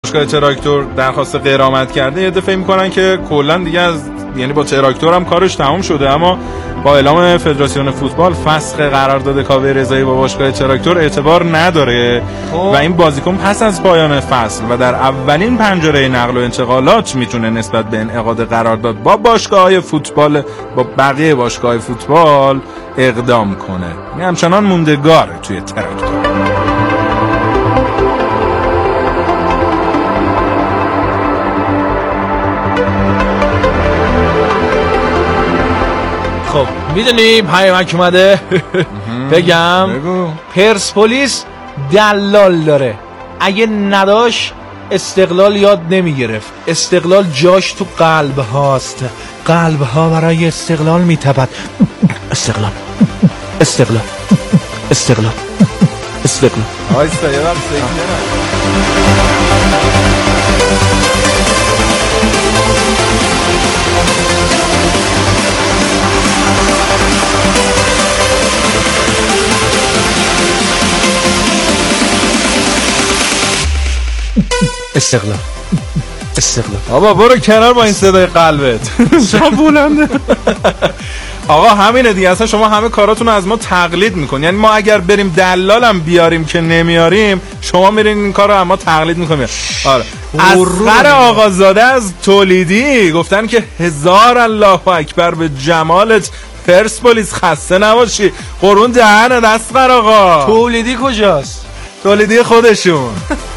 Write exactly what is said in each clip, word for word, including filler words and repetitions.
باشگاه تراکتور درخواست غرامت کرده، یه دفعه میکنن که کلا دیگه از یعنی با تراکتور هم کارش تموم شده، اما با اعلام فدراسیون فوتبال فسخ قرارداد کاوه رضایی با باشگاه تراکتور اعتبار نداره و این بازیکن پس از پایان فصل و در اولین پنجره نقل و انتقالات میتونه نسبت به انعقاد قرارداد با باشگاه‌های فوتبال با بقیه باشگاه‌های فوتبال اقدام کنه. یعنی همچنان موندگاره توی تراکتور. خب میدونی پیامک اومده بگم بگو. پرسپولیس دلال داره، اگه نداش استقلال یاد نمیگرفت. استقلال جاش تو قلب هاست، قلب ها برای استقلال میتپد. استقلال استقلال استقلال استقلال آیستا یه وقت استقلال استقلال. بابا برو کنار با این صدای قلبت. چرا بلنده؟ آقا همینه دیگه، اصلا شما همه کاراتون رو از ما تقلید میکنین. یعنی ما اگر بریم دلالم بیاریم که نمیاریم، شما میرین این کار رو از ما تقلید میکنین. آره اصغر آقازاده از تولیدی گفتن که هزار الله اکبر به جمالت پرسپولیس، خسته نباشی. قرون دهنت اصغر آقا. تولیدی کجاست؟ تولیدی خودشون.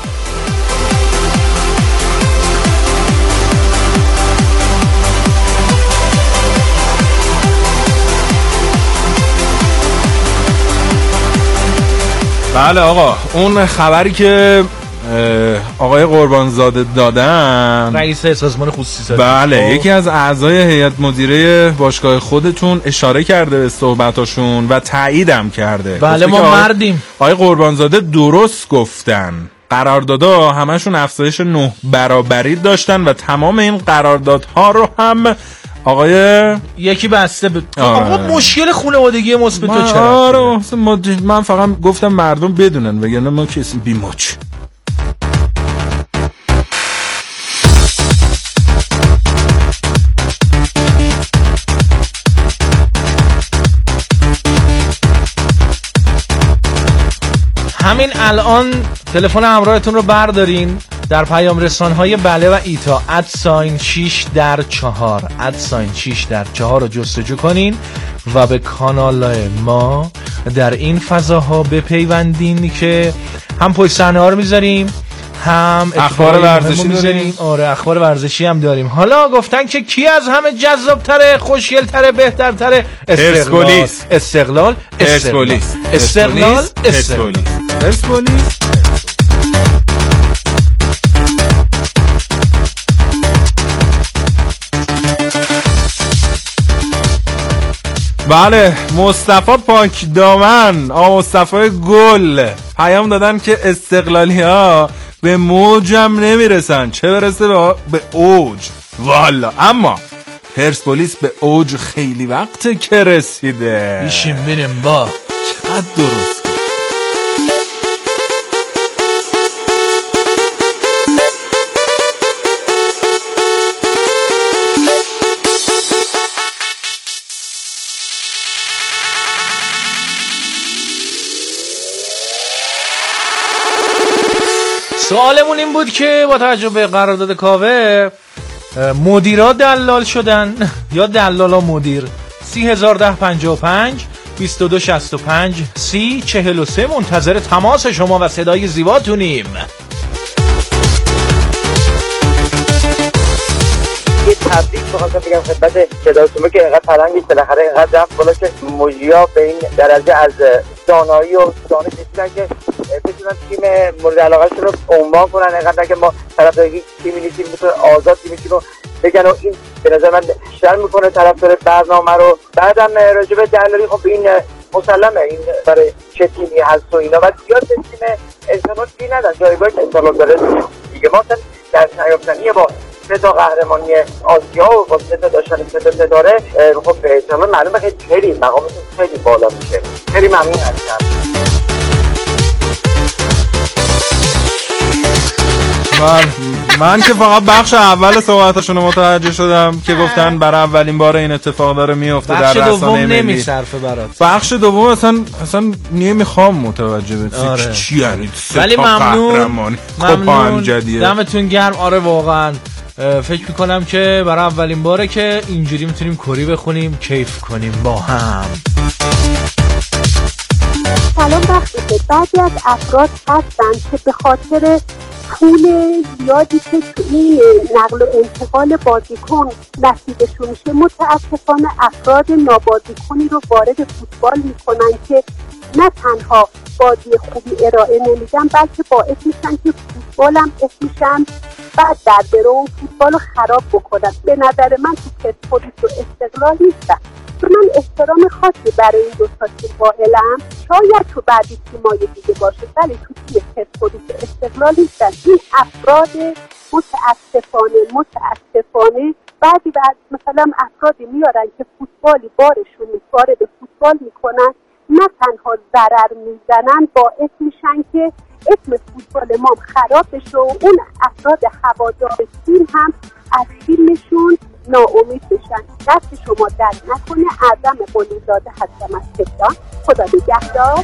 بله آقا، اون خبری که آقای قربانزاده دادن، رئیس سازمان خصوصی، بله یکی از اعضای هیئت مدیره باشگاه خودتون اشاره کرده به صحبتاشون و تاییدم کرده. بله ما آقای مردیم. آقای قربانزاده درست گفتن، قراردادها همشون افزایش نه برابری داشتن و تمام این قراردادها رو هم آقای یکی بسته ب... آقا مشکل خانوادگی مثبت تو چرا؟ آره من فقط گفتم مردم بدونن وگرنه ما کسی بیموچ. همین الان تلفن همراهتون رو بردارین، در پیام رسانهای بله و ایتا ادساین شیش در چهار ادساین شیش در چهار رو جستجو کنین و به کانال ما در این فضاها بپیوندین که هم پشت صحنه ها رو میذاریم، هم اخبار ورزشی داریم. آره اخبار ورزشی هم داریم. حالا گفتن که کی از همه جذاب‌تره، خوشگل‌تره، بهترتره؟ استقلال استقلال استقلال استقلال استقلال پرسپولیس. بله مصطفی پاک دامن، آقا مصطفی گل پیام دادن که استقلالی ها به موجم نمیرسن، چه برسه به اوج. والا اما پرسپولیس به اوج خیلی وقته که رسیده. بیشیم بریم با چقدر درست. سوالمون این بود که با توجه به قرارداد کاوه مدیرا دلال شدن یا دلالا مدیر؟ سی هزار ده پنجاه و پنج بیست و دو شصت و پنج سی چهل و سه منتظر تماس شما و صدای زیباتونیم. یه تبریک بخواستم بگم خدمت صداتون که اینقدر پرنگید بالاخره اینقدر رفت بالا که موجیا به این درجه از دانایی و دانش رسیدن که بتونن تیم مورد علاقه‌شون رو عنوان کنن، اینقدر که ما طرفدار تیمی نیستیم میتونه آزاد تیمشون رو بگن و این به نظر من بیشتر میکنه طرفدار برنامه رو. بعدم راجع به دلالی خب این مسلمه، این برای چه تیمی هست و اینا و زیاد تیم انتقاد بی ندن، جایگاه انتقاد داره دیگه. ما در نیافتنی با سه تا قهرمانی آسیا و با سه تا داشتن سه تا ستاره خب به احتمال معلومه که خیلی مقامتون خیلی بالا میشه. خیلی ممنون هستم. من من که فقط بخش اول صحبتاشون متوجه شدم که گفتن برای اولین بار این اتفاق داره میفته در رسانه ملی. بخش دوم نمیصرفه برات. بخش دوم اصلا اصلا نمیخوام متوجه بشم آره. چی یعنی ولی ممنون ممنون دمتون گرم. آره واقعا فکر میکنم که برای اولین باره که اینجوری میتونیم کری بخونیم کیف کنیم با هم. سلام وقتی بعضی از افراد هستن که به خاطر پول زیادی که تو این نقل و انتقال بازیکن نصیبشون میشه متاسفانه افراد نابازیکنی رو وارد فوتبال میکنن که نه تنها بازی خوبی ارائه نمیدن بلکه باعث میشن که فوتبال هم اسمشن بعد در برون فوتبال رو خراب بکنن. به نظر من تو پرسپولیس و استقلال نیستن. من احترام خاصی برای این دو تا تیم قائلم. شاید تو بعدی تیمای دیگه باشه ولی تو تیم پرسپولیس و استقلال نیستن. این افراد متاسفانه متاسفانه بعضی بعد مثلا افرادی میارن که فوتبالی بارشون وارد فوتبال میکنن نه تنها ضرر میزنن باعث میشن که اسم فوتبال ما خراب بشه و اون افراد هوادار تیم هم از تیمشون ناامید بشن. دست شما در نکنه. اعظم قلیزاده هستم از تهران. خدا نگهدار.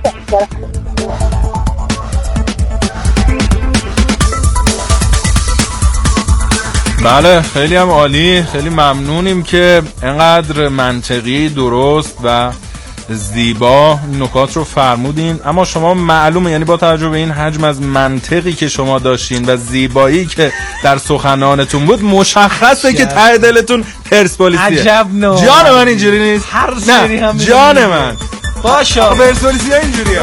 بله خیلی هم عالی. خیلی ممنونیم که انقدر منطقی درست و زیبا نکات رو فرمودین. اما شما معلومه یعنی با توجه به این حجم از منطقی که شما داشتین و زیبایی که در سخنانتون بود مشخصه که ته دلتون پرسپولیسیه. عجب نه جان من اینجوری نیست. هر سری هم جان من باشه پرسپولیسیه اینجوریه.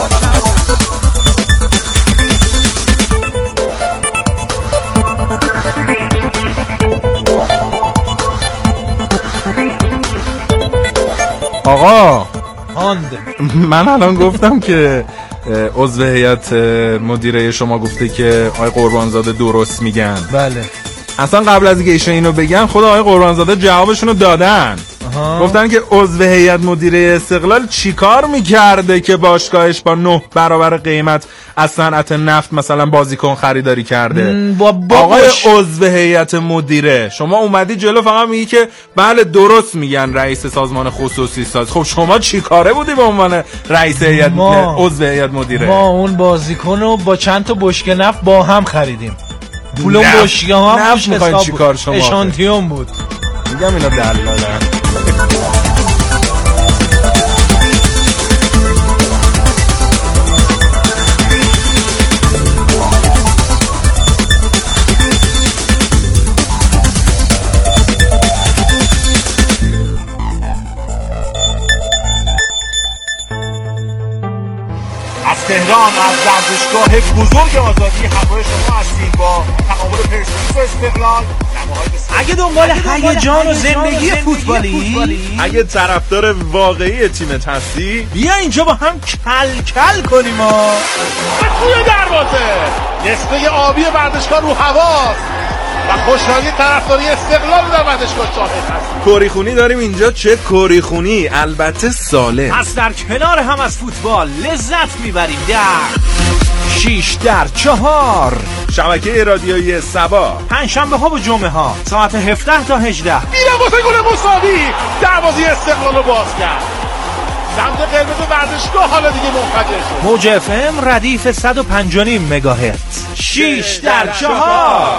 آقا آند من الان گفتم که عضو هیئت مدیره شما گفته که آقای قربانزاده درست میگن. بله اصلا قبل از اینکه ایشون اینو بگن خود آقای قربانزاده جوابشونو دادن. آها. گفتن که عضو هیئت مدیره استقلال چیکار میکرده که باشگاهش با نه برابر قیمت از صنعت نفت مثلا بازیکن خریداری کرده. با با آقای عضو هیئت مدیره شما اومدی جلو فقط میگی که بله درست میگن رئیس سازمان خصوصی ساز. خب شما چیکاره بودی به عنوان رئیس هیئت عضو هیئت مدیره؟ ما اون بازیکنو با چند تا بشکه نفت با هم خریدیم. پولون بشکه ها نفت میخواین چیکار شما؟ اشانتیون بود. میگم اینا دلالن. تهران از ورزشگاه بزرگ آزادی همراه شما هستیم با تقابل پرسپولیس و استقلال. اگه دنبال هیجان و زندگی فوتبالی، اگه طرفدار واقعی تیمت هستی، بیا اینجا با هم کل کل کنیم. ها توی دروازه نصفه آبی ورزشگاه رو هواست و خوشحالی طرفداری استقلال در ورزشگاه شاهد هست. کوریخونی داریم اینجا. چه کوریخونی؟ البته سالم. پس در کنار هم از فوتبال لذت میبریم در شیش در چهار شبکه رادیویی سبا پنجشنبه ها و جمعه ها ساعت هفده تا هجده. میره واسه گل مساوی دروازه استقلال رو باز کرد. سمت قرمز ورزشگاه حالا دیگه منفجر شد. موج اف ام ردیف صد و پنج و نیم مگاهرتز. شیش در چهار.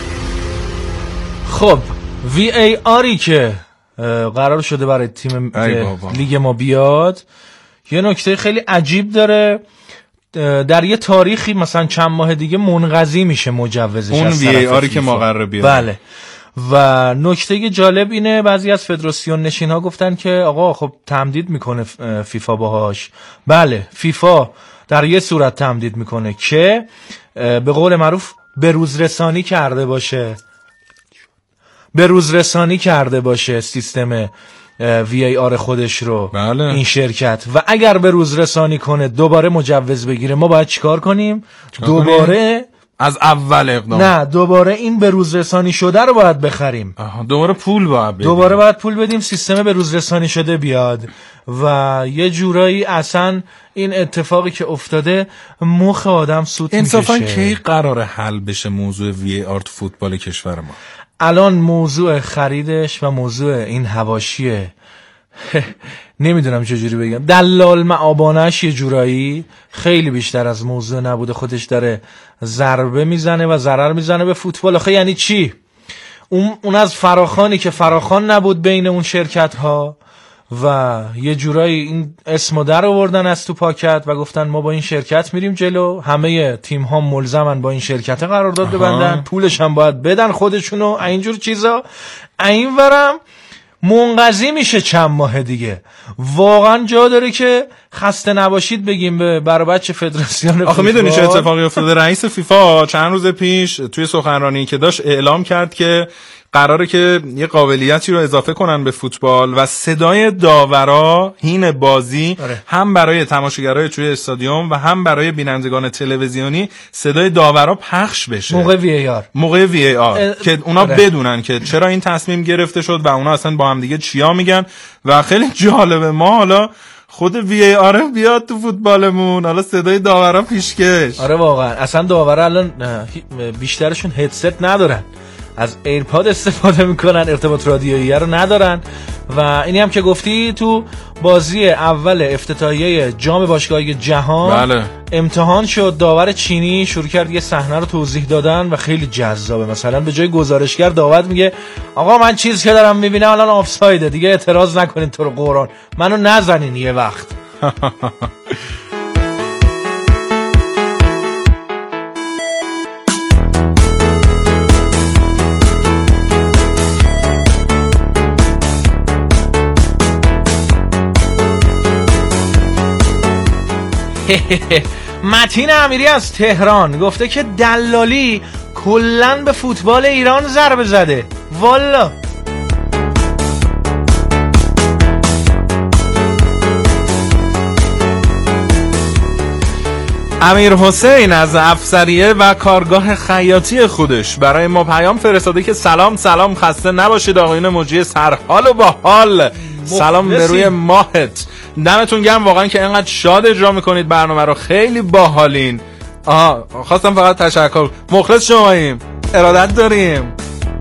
خب وی ای آری که قرار شده برای تیم لیگ ما بیاد یه نکته خیلی عجیب داره. در یه تاریخی مثلا چند ماه دیگه منقضی میشه مجوزش اون از وی ای آری که ما قراره بیاد. بله. و نکته جالب اینه بعضی از فدراسیون نشین ها گفتن که آقا خب تمدید میکنه فیفا باهاش. بله فیفا در یه صورت تمدید میکنه که به قول معروف به روز رسانی کرده باشه به روز رسانی کرده باشه سیستم وی ای آر خودش رو. بله. این شرکت و اگر به روز رسانی کنه دوباره مجوز بگیره ما باید چیکار کنیم؟ دوباره از اول اقدام. نه دوباره این به روز رسانی شده رو باید بخریم. آها دوباره پول باید بدیم. دوباره باید پول بدیم سیستم به روز رسانی شده بیاد و یه جورایی اصلا این اتفاقی که افتاده مخ آدم سوت میکشه. انصافا کی قراره حل بشه موضوع وی آر تو فوتبال کشور ما؟ الان موضوع خریدش و موضوع این حواشیه نمیدونم چجوری بگم، دلال معابانش یه جورایی خیلی بیشتر از موضوع نبوده، خودش داره ضربه میزنه و ضرر میزنه به فوتبال. آخه یعنی چی؟ اون اون از فراخانی که فراخان نبود بین اون شرکت ها و یه جورایی این اسمو در آوردن از تو پاکت و گفتن ما با این شرکت میریم جلو، همه تیم ها ملزمن با این شرکت قرارداد ببندن، پولش هم باید بدن خودشونو، اینجور چیزا. اینورم منقضی میشه چند ماه دیگه. واقعا جا داره که خسته نباشید بگیم به برابچه فدراسیون فوتبال. آخه میدونی چه اتفاقی افتاده؟ رئیس فیفا چند روز پیش توی سخنرانی که داشت اعلام کرد که قراره که یه قابلیتی رو اضافه کنن به فوتبال و صدای داورا حین بازی آره. هم برای تماشاگرای توی استادیوم و هم برای بینندگان تلویزیونی صدای داورا پخش بشه موقع وی ای آر موقع وی ای آر اه... که اونا آره. بدونن که چرا این تصمیم گرفته شد و اونا اصلا با هم دیگه چیا میگن. و خیلی جالبه ما حالا خود وی ای آر بیاد تو فوتبالمون، حالا صدای داورا پیشکش. آره واقعا اصلا داورا الان بیشترشون هدست ندارن، از ایرپاد استفاده میکنن، ارتباط رادیویی رو ندارن. و اینی هم که گفتی تو بازی اول افتتاحیه جام باشگاه‌های جهان بله. امتحان شد، داور چینی شروع کرد یه صحنه رو توضیح دادن و خیلی جذابه. مثلا به جای گزارشگر داور میگه آقا من چیز که دارم میبینم الان آفسایده، دیگه اعتراض نکنین تو رو قرآن، منو نزنین یه وقت. متین امیری از تهران گفته که دلالی کلن به فوتبال ایران ضربه زده. والا امیر حسین از افسریه و کارگاه خیاطی خودش برای ما پیام فرستاده که سلام سلام خسته نباشید آقایون مجری سرحال و با حال. سلام به روی ماهت، دمتون گرم واقعا که اینقدر شاد اجرا میکنید برنامه رو، خیلی باحالین. آها خواستم فقط تشکر، مخلص شماییم، ارادت داریم.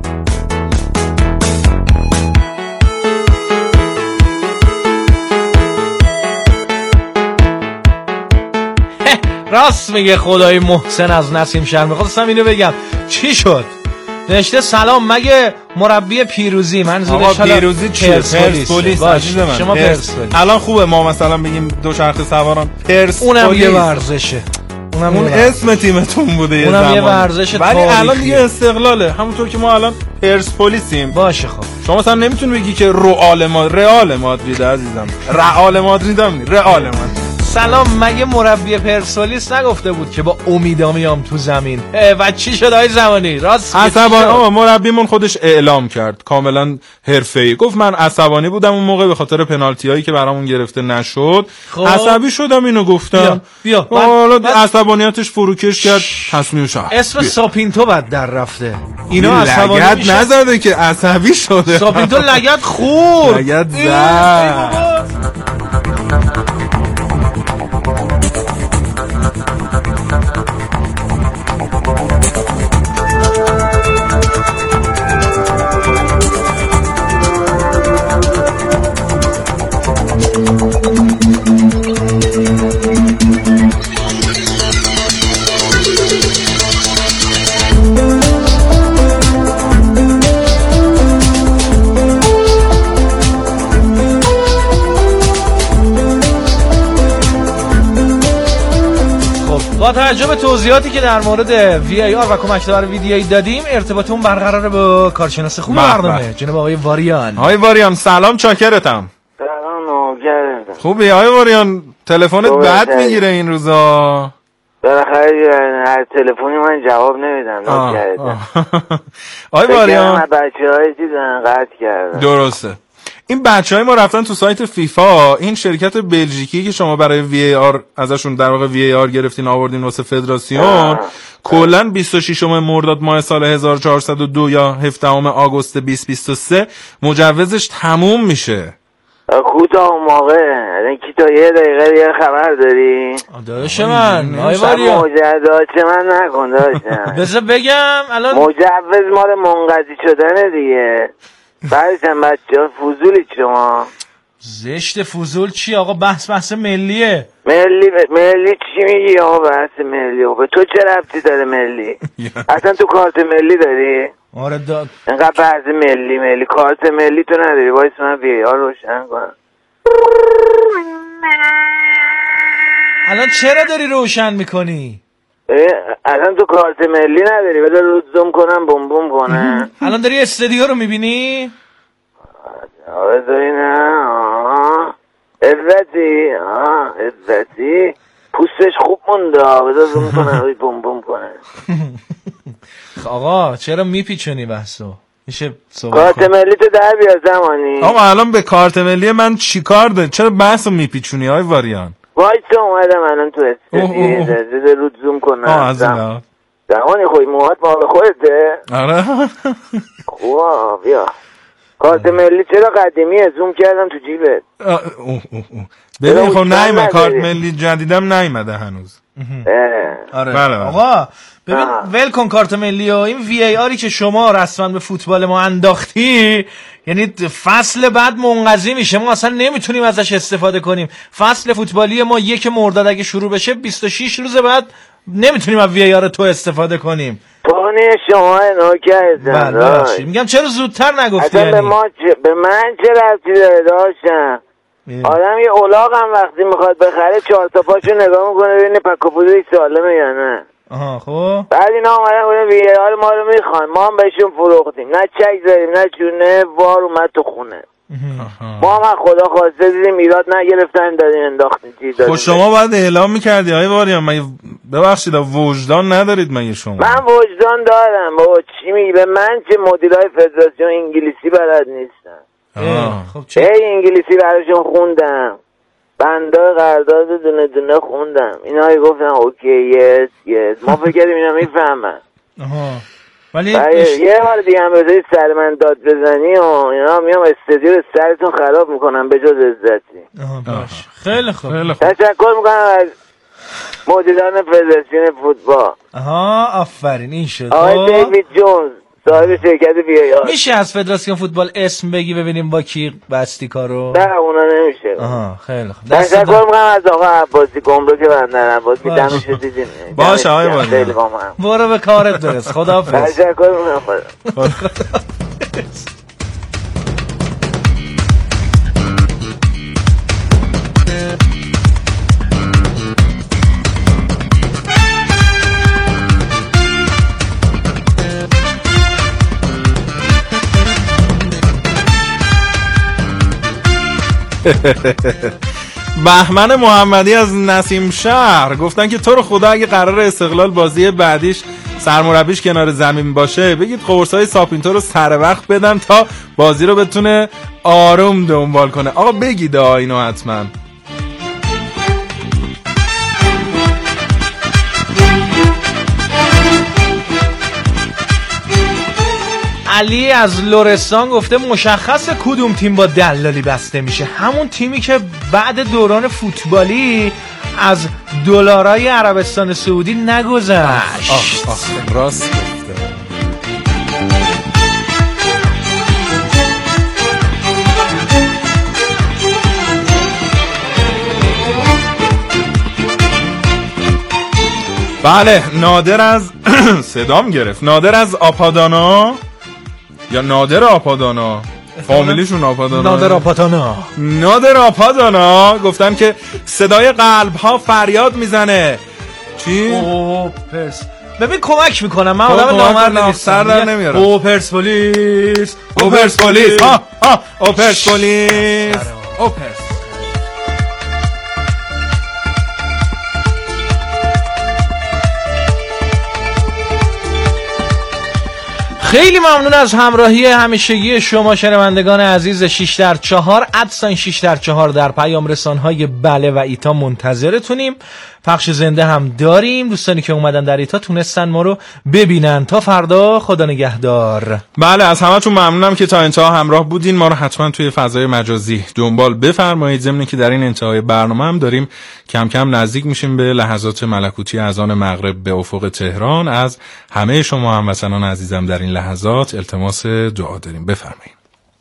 راست میگه خدای محسن از نسیم شهر. میخواستم اینو بگم چی شد؟ نشته سلام مگه مربی پیروزی، منظورش پیروزی چیه؟ پرسپولیس عزیز من. شما پرسپولیس الان خوبه ما مثلا بگیم دوچرخه سواران پرسپولیس، اونم یه ورزشه، اونم اون اسم تیمتون بوده یه اونم زمان، یه ورزش ولی تاریخی. الان دیگه استقلاله، همونطور که ما الان پرسپولیسیم. باشه خب شما مثلا نمیتونی بگی که رئال ما رئال مادرید عزیزم، رئال مادرید هم رئال مادرید. سلام مگه مربی پرسپولیس نگفته بود که با امیدا میام تو زمین؟ و چی شد آقای زمانی؟ راست عصبانی. آقا مربیمون خودش اعلام کرد کاملا حرفه‌ای، گفت من عصبانی بودم اون موقع به خاطر پنالتیایی که برامون گرفته نشد، خب. عصبی شدم اینو گفتم. بیا بیا حالا بعد... عصبانیتش فروکش کرد تصمیم شد. اسم بیا. ساپینتو بعد در رفته. اینا عصبانی لگد نزده که عصبی شده. ساپینتو لگد خورد. لگد زد. با توجه به توضیحاتی که در مورد وی ای آر و کمک‌دار ویدیویی دادیم، ارتباطمون برقراره با کارشناس خوب برنامه جناب آقای واریان. آقای واریان سلام، چاکرتم. سلام نوکرتم. خوبی آقای واریان؟ تلفنت بد میگیره این روزا. بالاخره هر تلفنی من جواب نمیدم نوکرتم. آقای واریان بچه‌های چیزن قطع کردن. درسته. این بچهای ما رفتن تو سایت فیفا، این شرکت بلژیکی که شما برای وی ای آر ازشون در واقع وی ای آر گرفتین آوردین واسه فدراسیون، کلا بیست و ششم مرداد ماه سال هزار و چهارصد و دو یا هفدهم آگوست بیست و بیست و سه مجوزش تموم میشه. کوتاه اون موقع الان کی تا یه دقیقه دیگه خبر داری؟ داداش من آی واریا مجوز من نکن داشتم بذار بگم الان مجوز مال منقضی شدنه دیگه. بعدشم بچه ها فضولی شما زشت فضول چی آقا؟ بحث بحث ملیه. ملی ب... ملی چی میگی آقا؟ بحث ملی به تو چه ربطی داره ملی؟ اصلا تو کارت ملی داری؟ آره داد اینقدر بحث ملی ملی کارت ملی تو نداری؟ وایس من وی آر روشن کنم. الان چرا داری روشن میکنی؟ الان تو کارت ملی نداری؟ بذار رو زوم کنم بوم بوم کنه. الان داری استودیو رو میبینی؟ بذاری نه آه عزتی آه عزتی پوستش خوب مونده. بذار زوم کنم روی بوم بوم کنه. آقا چرا میپیچونی بحثو؟ میشه کارت ملی تو در بیار زمانی. آقا الان به کارت ملی من چی کار داره؟ چرا بحثو میپیچونی های واریان؟ وایسا اومدم الان تو استودیو بذار رو زوم کنم. آه از اینا زمانی خوی موهات مال خودته؟ آره خواه بیا کارت ملی چرا قدیمیه؟ زوم کردم تو جیبت. ببین خب نیمه کارت ملی جدیدم نیمده هنوز. آره بله آقا ببین ول کن کارت ملی و این وی ای آری که شما رسما به فوتبال ما انداختی، یعنی فصل بعد منقضی میشه، ما اصلا نمیتونیم ازش استفاده کنیم. فصل فوتبالی ما یک مرداد اگه شروع بشه بیست و شش روز بعد نمیتونیم از وی ای آر تو استفاده کنیم. پانه شما نوکر بله میگم چرا زودتر نگفتی؟ اصلا به ما چه... به من چه ربطی داره داشتم؟ آدم یه اولاغ هم وقتی میخواد بخره چهار تا پاشو نگاه میکنه ببینه پک و پودرش سالمه یا نه. آها خب بعد اینا اومدن گفتن وی ای آر ما رو میخوان، ما هم بهشون فروختیم، نه چک زدیم نه چونه، وار اومد تو خونه. ما هم خدا خواسته دیدیم ایراد نگرفتن دادیم انداختیم چیز دادیم. خب شما باید اعلام میکردی های واریان. مگه ببخشید وجدان ندارید مگه شما؟ من وجدان دارم بابا. چی میگی؟ به من چه مدیرای فدراسیون انگلیسی بلد نیستن. خب چه ای انگلیسی براشون خوندم، بنده قرارداد دونه دونه خوندم، اینا گفتن اوکی یس یس. ما فکر کردیم اینا میفهمن. آها ولی یه بار دیگه هم بذاری سر من داد بزنی و اینا میام استودیو رو سرتون خراب میکنم به جز عزتی. آها باش خیلی خوب. تشکر میکنم از مدیران فدراسیون فوتبال. آها آفرین این شد. آقای دیوید جونز صاحب شرکت وی ای آر. میشه از فدراسیون فوتبال اسم بگی ببینیم با کی بستی کارو؟ نه اونا نمیشه. آها خیلی خوب. تشکر میکنم از آقا عباسی گمرک بندر عباسی. دمش دیدین. باشه آقای واریا برو به کارت برس. خداحافظ. تشکر میکنم. بهمن محمدی از نسیم شهر گفتن که تو رو خدا اگه قرار استقلال بازی بعدیش سرمربیش کنار زمین باشه بگید قرصای ساپینتو رو سر وقت بدن تا بازی رو بتونه آروم دنبال کنه. آقا بگید اینو حتما. علی از لرستان گفته مشخص کدوم تیم با دلالی بسته میشه، همون تیمی که بعد دوران فوتبالی از دلارای عربستان سعودی نگذشت. آخ آخ راست گفته. بله نادر از صدام گرفت. نادر از آپادانا یا نادر آپادانا، فامیلیشون آپادانا، نادر آپادانا نادر آپادانا گفتن که صدای قلب ها فریاد میزنه. چی؟ او پرس. ببین کمک میکنم من آدم نامرد نیستم، سر در نمیارم. او پرس پلیس او پرس پلیس ها ها او پرس پلیس او پرس. خیلی ممنون از همراهی همیشگی شما شنوندگان عزیز. شش در چهار ادسان شش در چهار در پیام رسانهای بله و ایتا منتظرتونیم. پخش زنده هم داریم. دوستانی که اومدن در ایتا تونستن ما رو ببینن. تا فردا، خدا نگهدار. بله، از همتون ممنونم که تا انتها همراه بودین. ما رو حتما توی فضای مجازی دنبال بفرمایید. ضمن که در این انتهای برنامه هم داریم کم کم نزدیک میشیم به لحظات ملکوتی اذان مغرب به افق تهران. از همه شما هموطنان عزیزم در این لحظات التماس دعا داریم. بفرمایید.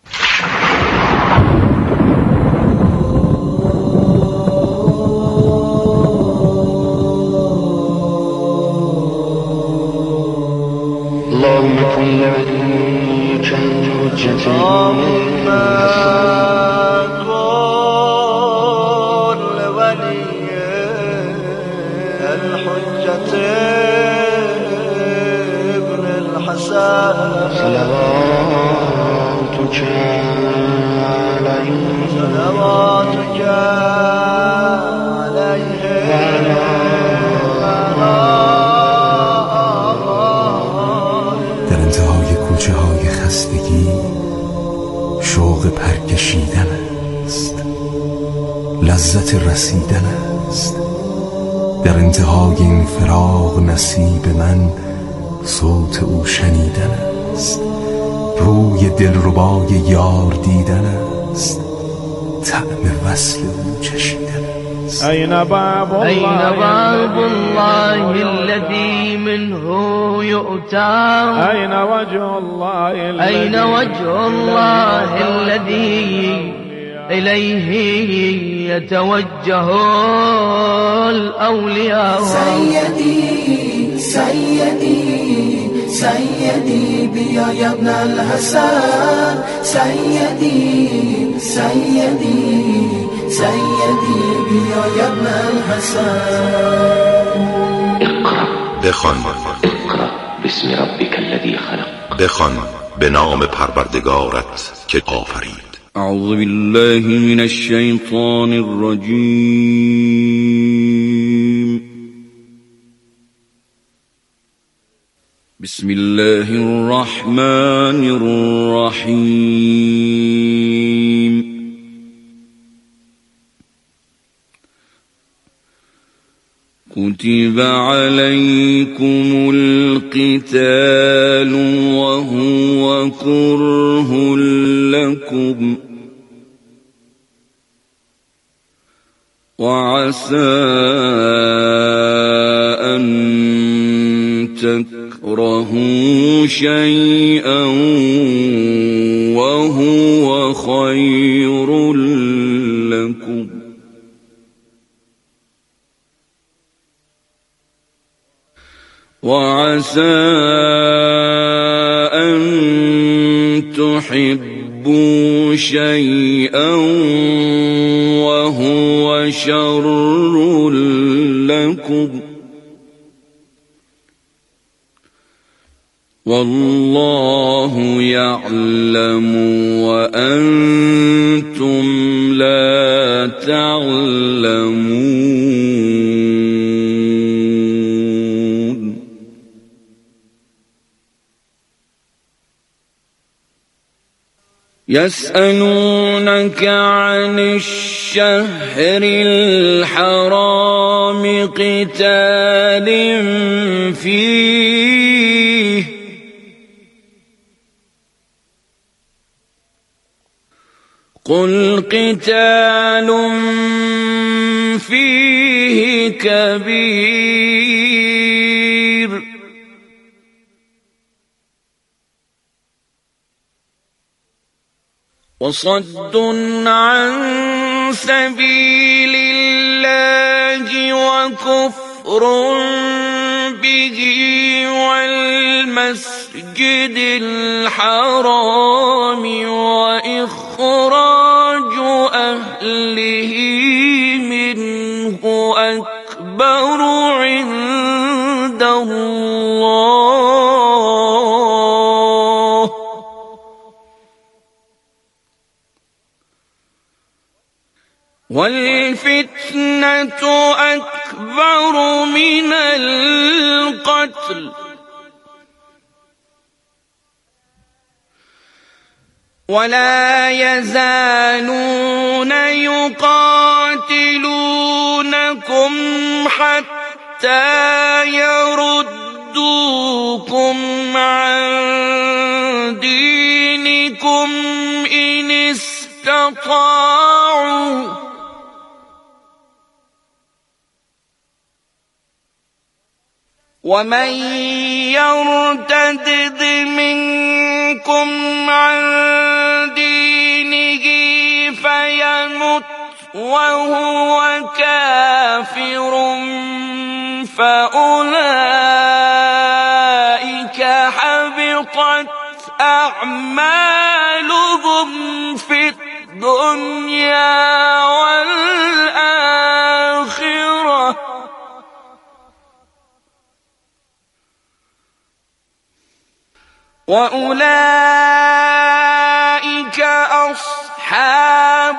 اللهم كن لوليك الحجة اللهم كن لوليك الحجة ابن الحسن صلواتك عليه صلواتك عليه در انتهای کوچه های خستگی شوق پرکشیدن است، لذت رسیدن است. در انتهای این فراق نصیب من صوت او شنیدن است، روی دلربای یار دیدن است، طعم وصل او چشیدن است. أين باب الله, أين باب الله الذي منه يؤتى أين وجه الله أين وجه الله الذي إليه يتوجه الأولياء سيدي سيدي سيدي بيا يا ابن الحسن سيدي سيدي سيدي بيا يا ابن الحسن اقرأ بخوان اقرأ باسم ربك الذي خلق بخوان به نام پروردگارت که آفرید. اعوذ بالله من الشیطان الرجیم. بسم الله الرحمن الرحیم. كتب عليكم القتال وهو كره لكم وعسى أن تكرهوا شيئا وهو خير لكم وعسى أن تحبوا شيئا وهو شر لكم والله يعلم وأنتم لا تعلمون. يسألونك عن الشهر الحرام قتال فيه قل قتال فيه كبير وصد عن سبيل الله وكفر به والمسجد الحرام وإخراج أهله منه أكبر عند الله والفتنة أكبر من القتل ولا يزالون يقاتلونكم حتى يردوكم عن دينكم إن استطاعوا ومن يرتد منكم عن دينه فيمت وهو كافر فأولئك حبطت أعمالهم في الدنيا والآخرة وأولئك أصحاب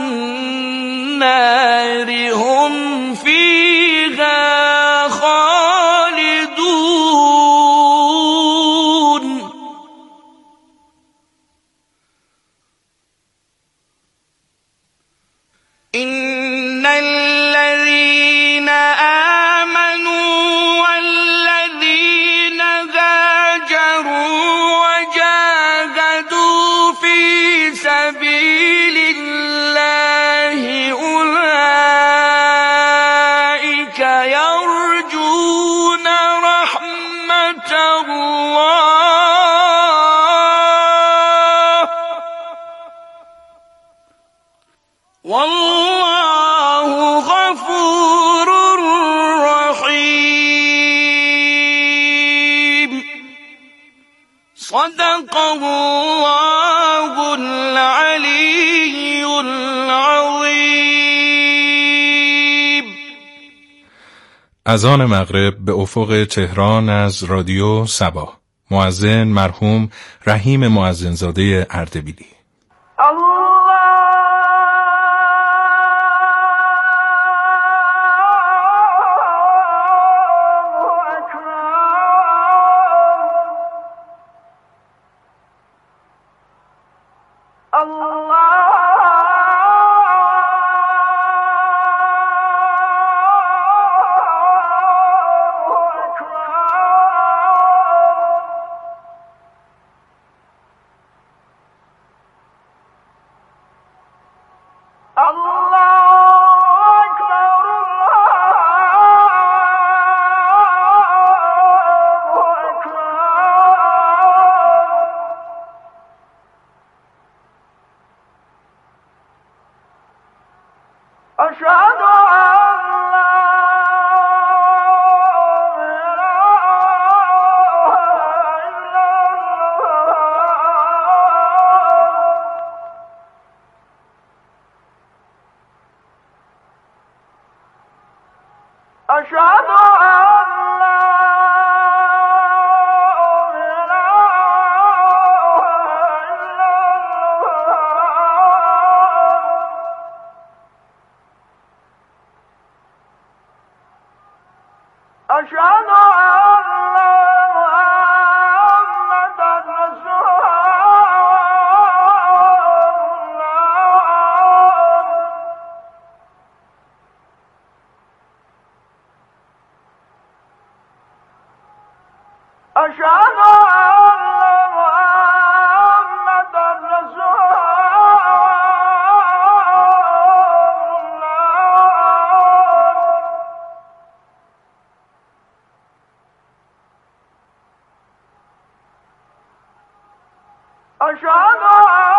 النار هم فيها خالدون إن الذين آمنوا والذين هاجروا وجاهدوا في سبيل الله أولئك يرجون رحمة الله والله غفور رحيم صدق الله العلي العظيم. اذان مغرب به افق تهران از رادیو صبا. مؤذن مرحوم رحیم مؤذنزاده اردبیلی. أشهد